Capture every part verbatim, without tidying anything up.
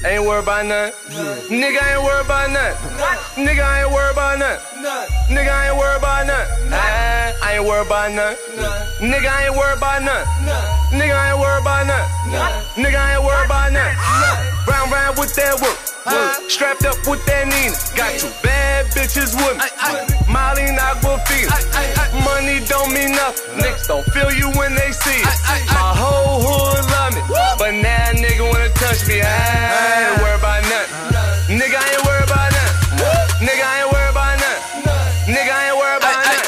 Ain't worried about nothing. Yeah. Nigga, I ain't worried about nothing. Nigga, I ain't worried about nothing. Nigga, I ain't worried about nothing. I ain't worried about nothing. Nigga, I ain't worried about nothing. Nigga, I ain't worried about nothing. Nigga, I ain't worried about nothing. Round round with that work. Strapped up with that Nina. Got two bad bitches with me. Molly and Aquafina. Money don't mean nothing. Niggas don't feel you when they see it. My whole hood love me, but now a nigga wanna touch me. I ain't worried about nothing. Nigga, I ain't worried about nothing. Nigga, I ain't worried about nothing. Nigga, I ain't worried about nothing.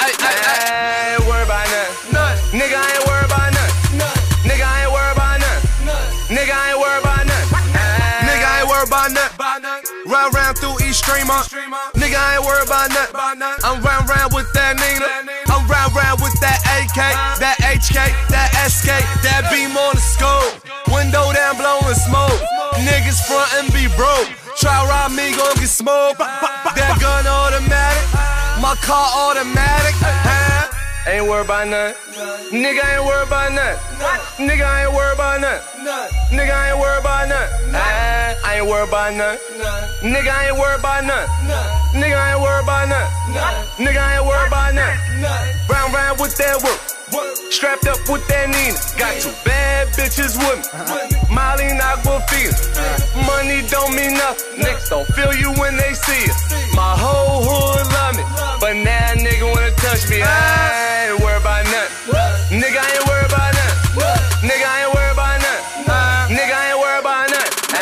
I ain't worried about nothing. Nigga, I ain't worried about nothing. Nigga, I ain't worried about nothing. Nigga, I ain't worried about nothing. Nigga, I ain't worried about nothing. Round round through each streamer. Nigga, I ain't worried about nothing. I'm round round with that Nina. I'm round round with that A K, that H K, that S K, that beam on the scope. Window down blowing smoke. Niggas front and be broke. Try rob me, gon' get smoked. That gun automatic, my car automatic. Ain't worried about nothing. Nigga, I ain't worried about nothing. Nigga, I ain't worried about nothing. Nigga, I ain't worried about nothing. I ain't worried about nothing. Nigga, I ain't worried about nothing. Nigga, I ain't worried about nothing. Nigga, I ain't worried about nothing. Round round with that work. Strapped up with that Nina. Got two bad bitches with me. Molly and Aquafina. Money don't mean nothing. Niggas don't feel you when they see it. My whole hood love me, but now a nigga wanna touch me. I ain't worried about nothing. Nigga, I ain't worried about nothing. Nigga, I ain't worried about nothing. Nigga, I ain't worried about nothing.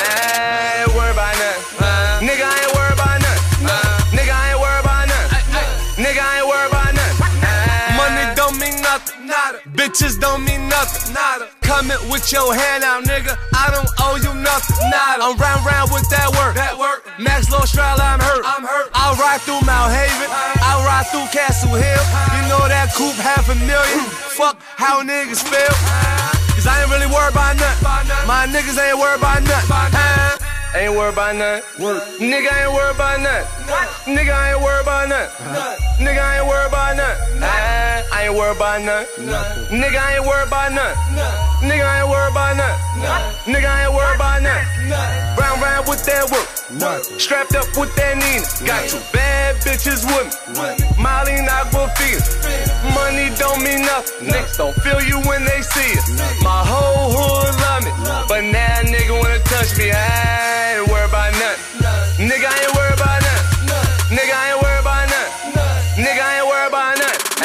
I ain't worried about nothing. Nigga, I ain't worried about nothing. Nigga, I ain't worried about nothing. Nigga, I ain't worried about nothing. Money don't mean nothing. Bitches don't mean nothing. Coming with your hand out, nigga. I don't owe you nothing. I'm round round with that work. Max Low Stroud, I'm hurt. I'll ride through Mount Haven. I'll ride through Castle Hill. You know that coupe half a million. Fuck how niggas feel. Cause I ain't really worried about nothing. My niggas ain't worried about nothing. Ain't worried about nothing. Nigga, I ain't worried about nothing. Nigga, I ain't worried about nothing. Nigga, I ain't worried about nothing. I ain't worried about nothing. Nigga, I ain't worried about nothing. Nigga, I ain't worried about nothing. Nigga, I ain't worried about nothing. Round round with that work. Strapped up with that Nina. Got two bad bitches with me. Molly and Aquafina. Money don't mean nothing. Niggas don't feel you when they see it. My whole hood love me, but now a nigga wanna touch me. I ain't worried about nothing. Nigga, I ain't worried about nothing. Nigga, I ain't worried about nothing. Nigga, I ain't worried about nothing.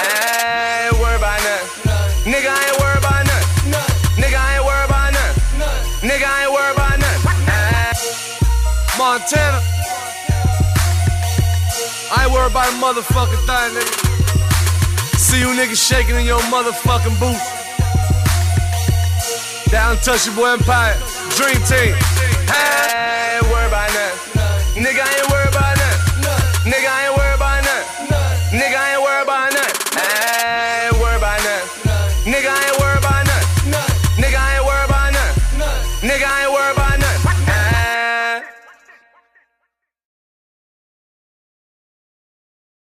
I ain't worried about nothing. Nigga, I ain't worried about nothing. Nigga, I ain't worried about nothing. Nigga, I ain't worried about nothing. Montana, I ain't worried about a motherfucking thing, nigga. See you niggas shaking in your motherfucking booth. Down Touch Your Boy Empire, Dream Team. I ain't worried about nothing. Nigga, I ain't worried